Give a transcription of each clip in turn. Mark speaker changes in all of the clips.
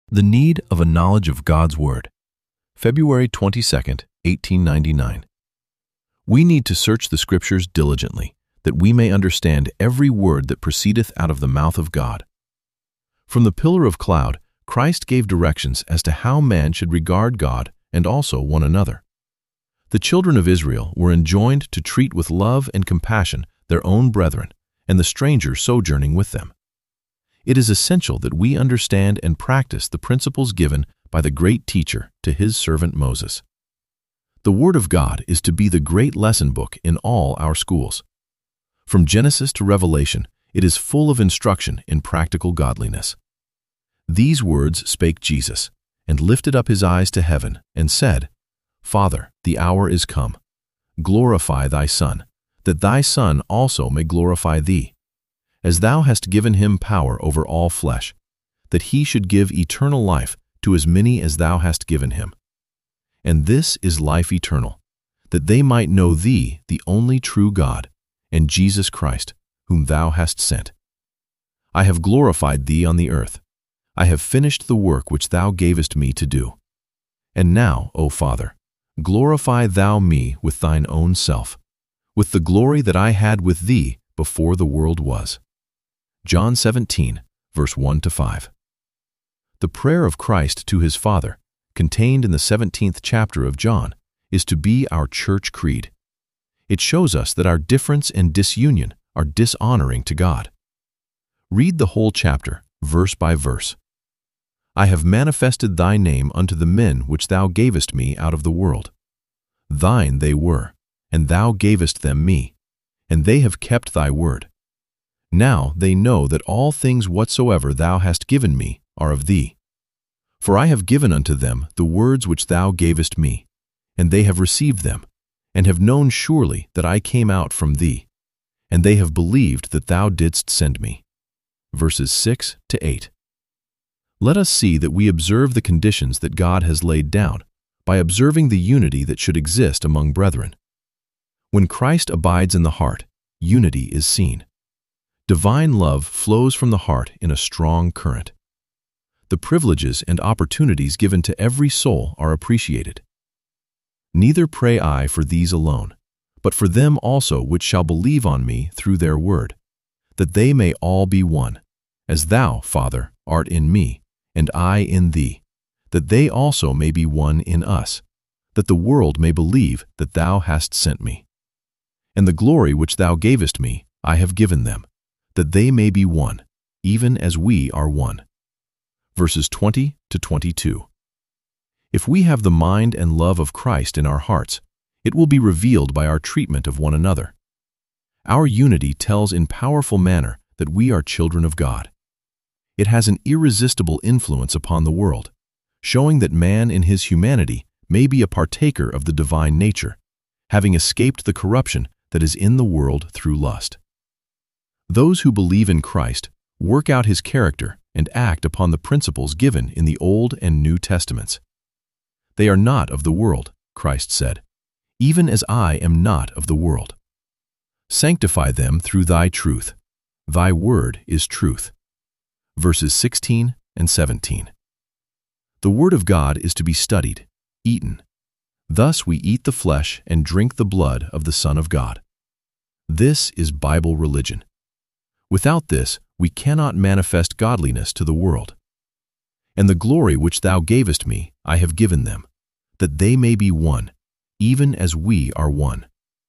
Speaker 1: The Need of a Knowledge of God's Word, February 22nd, 1899. We need to search the Scriptures diligently, that we may understand every word that proceedeth out of the mouth of God. From the pillar of cloud, Christ gave directions as to how man should regard God and also one another. The children of Israel were enjoined to treat with love and compassion their own brethren and the stranger sojourning with them. It is essential that we understand and practice the principles given by the great teacher to his servant Moses. The Word of God is to be the great lesson book in all our schools. From Genesis to Revelation, it is full of instruction in practical godliness. These words spake Jesus, and lifted up his eyes to heaven, and said, Father, the hour is come. Glorify thy Son, that thy Son also may glorify thee, as thou hast given him power over all flesh, that he should give eternal life to as many as thou hast given him. And this is life eternal, that they might know thee, the only true God, and Jesus Christ, whom thou hast sent. I have glorified thee on the earth. I have finished the work which thou gavest me to do. And now, O Father, glorify thou me with thine own self, with the glory that I had with thee before the world was. John 17, verse 1-5. The prayer of Christ to his Father, contained in the 17th chapter of John, is to be our church creed. It shows us that our difference and disunion are dishonoring to God. Read the whole chapter, verse by verse. I have manifested thy name unto the men which thou gavest me out of the world. Thine they were, and thou gavest them me, and they have kept thy word. Now they know that all things whatsoever thou hast given me are of thee. For I have given unto them the words which thou gavest me, and they have received them, and have known surely that I came out from thee, and they have believed that thou didst send me. Verses 6-8. Let us see that we observe the conditions that God has laid down by observing the unity that should exist among brethren. When Christ abides in the heart, unity is seen. Divine love flows from the heart in a strong current. The privileges and opportunities given to every soul are appreciated. Neither pray I for these alone, but for them also which shall believe on me through their word, that they may all be one, as thou, Father, art in me, and I in thee, that they also may be one in us, that the world may believe that thou hast sent me. And the glory which thou gavest me I have given them, that they may be one, even as we are one. Verses 20-22. If we have the mind and love of Christ in our hearts, it will be revealed by our treatment of one another. Our unity tells in powerful manner that we are children of God. It has an irresistible influence upon the world, showing that man in his humanity may be a partaker of the divine nature, having escaped the corruption that is in the world through lust. Those who believe in Christ work out his character and act upon the principles given in the Old and New Testaments. They are not of the world, Christ said, even as I am not of the world. Sanctify them through thy truth. Thy word is truth. Verses 16 and 17. The Word of God is to be studied, eaten. Thus we eat the flesh and drink the blood of the Son of God. This is Bible religion. Without this, we cannot manifest godliness to the world. And the glory which thou gavest me I have given them, that they may be one, even as we are one.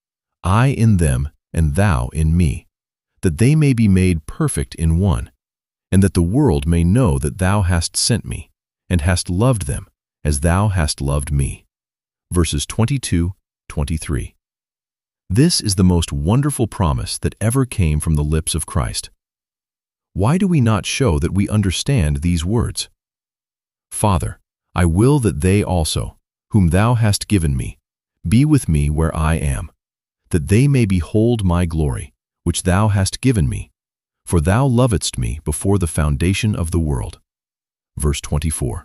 Speaker 1: I in them, and thou in me, that they may be made perfect in one, and that the world may know that thou hast sent me, and hast loved them as thou hast loved me. Verses 22-23. This is the most wonderful promise that ever came from the lips of Christ. Why do we not show that we understand these words? Father, I will that they also, whom thou hast given me, be with me where I am, that they may behold my glory, which thou hast given me, for thou lovedst me before the foundation of the world. Verse 24.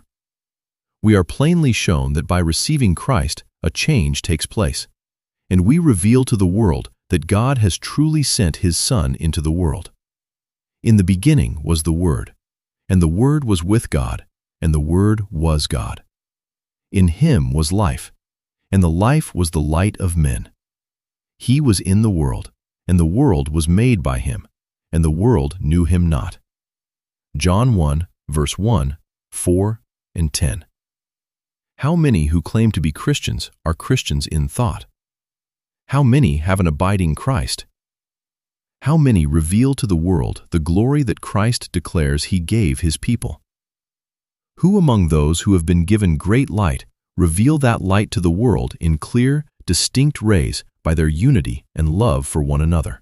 Speaker 1: We are plainly shown that by receiving Christ, a change takes place, and we reveal to the world that God has truly sent his Son into the world. In the beginning was the Word, and the Word was with God, and the Word was God. In him was life, and the life was the light of men. He was in the world, and the world was made by him, and the world knew him not. John 1, verse 1, 4, and 10. How many who claim to be Christians are Christians in thought? How many have an abiding Christ? How many reveal to the world the glory that Christ declares he gave his people? Who among those who have been given great light reveal that light to the world in clear, distinct rays by their unity and love for one another?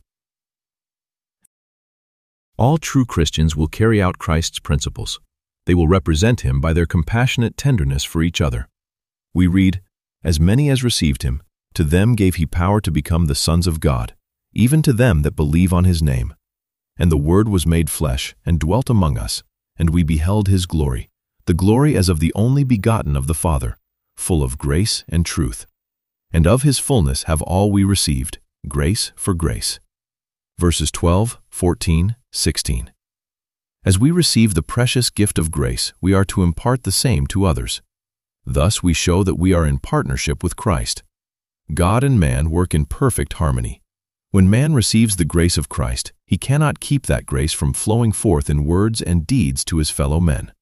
Speaker 1: All true Christians will carry out Christ's principles. They will represent him by their compassionate tenderness for each other. We read, "As many as received him, to them gave he power to become the sons of God, even to them that believe on his name. And the Word was made flesh and dwelt among us, and we beheld his glory, the glory as of the only begotten of the Father, full of grace and truth. And of his fullness have all we received, grace for grace." Verses 12, 14, 16. As we receive the precious gift of grace, we are to impart the same to others. Thus we show that we are in partnership with Christ. God and man work in perfect harmony. When man receives the grace of Christ, he cannot keep that grace from flowing forth in words and deeds to his fellow men.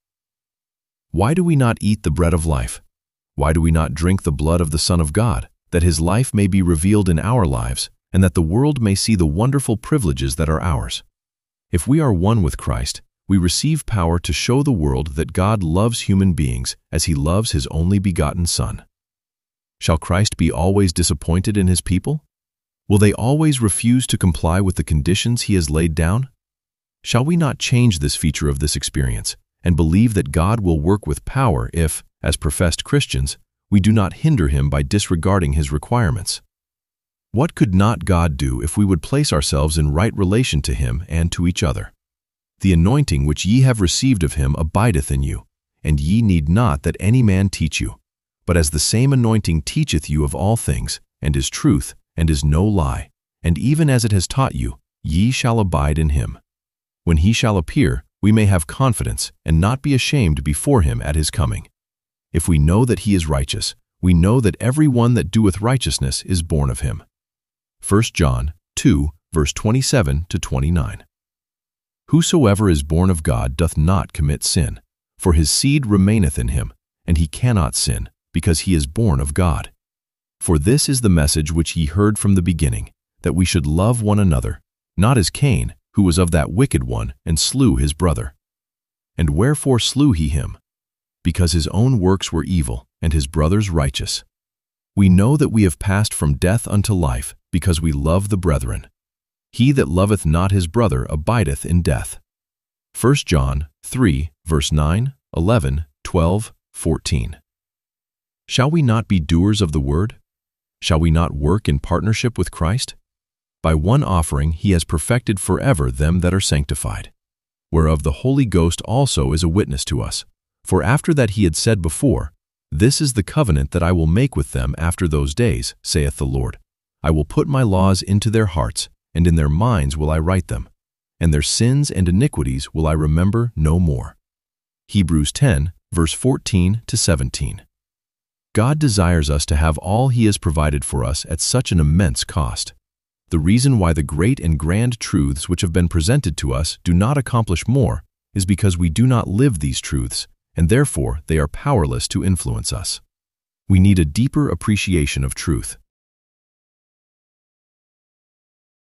Speaker 1: Why do we not eat the bread of life? Why do we not drink the blood of the Son of God, that his life may be revealed in our lives, and that the world may see the wonderful privileges that are ours? If we are one with Christ, we receive power to show the world that God loves human beings as he loves his only begotten Son. Shall Christ be always disappointed in his people? Will they always refuse to comply with the conditions he has laid down? Shall we not change this feature of this experience and believe that God will work with power if, as professed Christians, we do not hinder him by disregarding his requirements? What could not God do if we would place ourselves in right relation to him and to each other? "The anointing which ye have received of him abideth in you, and ye need not that any man teach you. But as the same anointing teacheth you of all things, and is truth, and is no lie, and even as it has taught you, ye shall abide in him. When he shall appear, we may have confidence, and not be ashamed before him at his coming. If we know that he is righteous, we know that every one that doeth righteousness is born of him." 1 John 2, verse 27 to 29. "Whosoever is born of God doth not commit sin, for his seed remaineth in him, and he cannot sin, because he is born of God. For this is the message which ye heard from the beginning, that we should love one another, not as Cain, who was of that wicked one, and slew his brother. And wherefore slew he him? Because his own works were evil, and his brother's righteous. We know that we have passed from death unto life, because we love the brethren. He that loveth not his brother abideth in death." 1 John 3, verse 9, 11, 12, 14. Shall we not be doers of the word? Shall we not work in partnership with Christ? By one offering he has perfected forever them that are sanctified, whereof the Holy Ghost also is a witness to us. For after that he had said before, "This is the covenant that I will make with them after those days, saith the Lord. I will put my laws into their hearts, and in their minds will I write them, and their sins and iniquities will I remember no more." Hebrews 10, verse 14 to 17. God desires us to have all he has provided for us at such an immense cost. The reason why the great and grand truths which have been presented to us do not accomplish more is because we do not live these truths, and therefore they are powerless to influence us. We need a deeper appreciation of truth,